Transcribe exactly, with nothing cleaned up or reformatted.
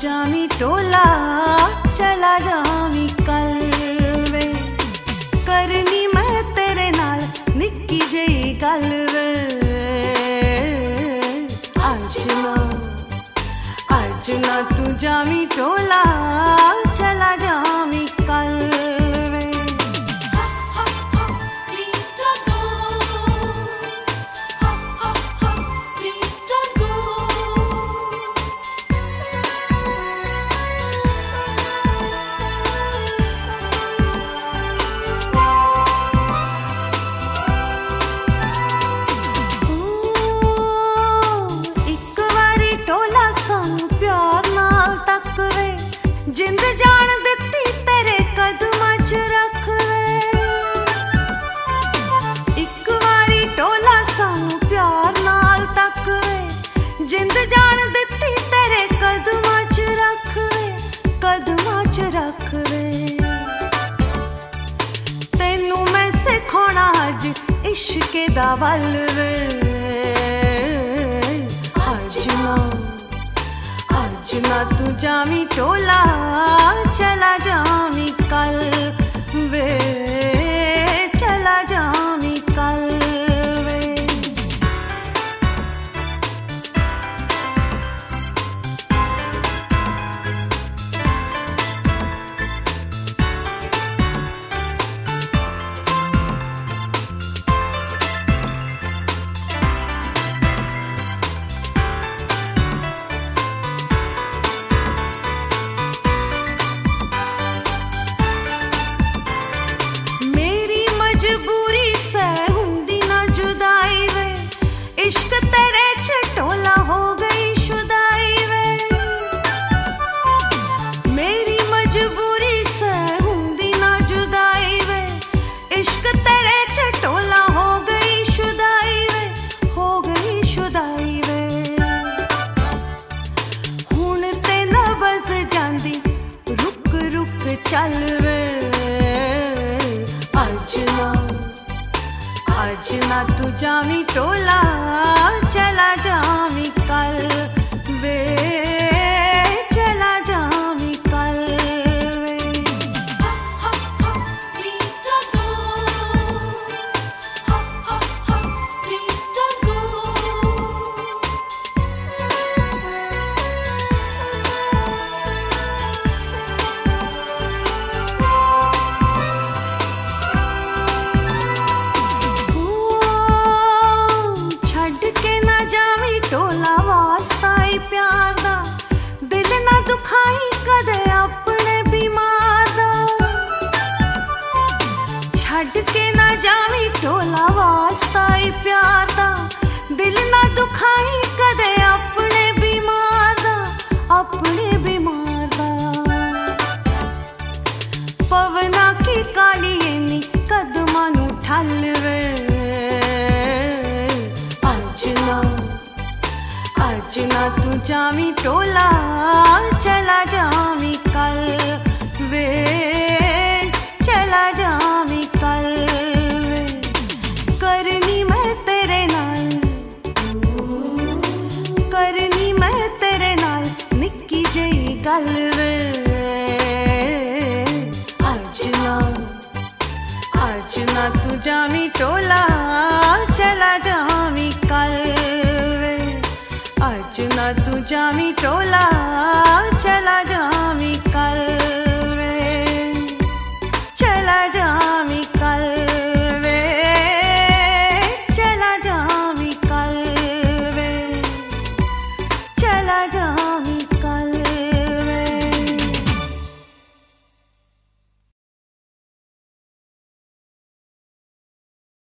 जामी टोला चला जामी कल वे करनी मैं तेरे नाल निक्की जई गल वे अज ना अज ना तू जामी टोला चला जामी कल वे। जिंद जान दिती तेरे कदमां च रख वे इक वारी टोला सानू प्यार नाल तक वे जिंद जान दिती तेरे कदमां च रख वे कदमां च रख वे तेनू मैं सिखाना अज इश्के दा वल वे अज ना अज ना तू जामी टोला चला जामी कल वे चला जामी कल वे। इश्क तेरे च टोला हो गई शुदाई वे मेरी मजबूरी से हुंदी ना जुदाई वे इश्क तेरे च टोला हो गई शुदाई वे हो गई शुदाई वे हुण ते ना बस जांदी रुक रुक चल वे अज ना अज ना तू जामी टोला चला जामी कल वे चला जामी कल वे। Please don't go. Please don't go. टोला वास्ता ही प्यार दा दिल ना दुखाई कदे अपने बीमार दा छड़ के ना जावी टोला वास्ता ही प्यार दा दिल ना दुखाई कदे अपने बीमार दा अपने बीमार दा पवना की काली नी कदमां नू ठल वे अज ना अज ना तू जामी टोला चला जामी कल वे चला जामी कल वे करनी मैं तेरे नाल करनी मैं तेरे नाल निक्की जई गल वे अज ना अज ना तू जामी टोला चला जामी कल वे अज ना तू जामी टोला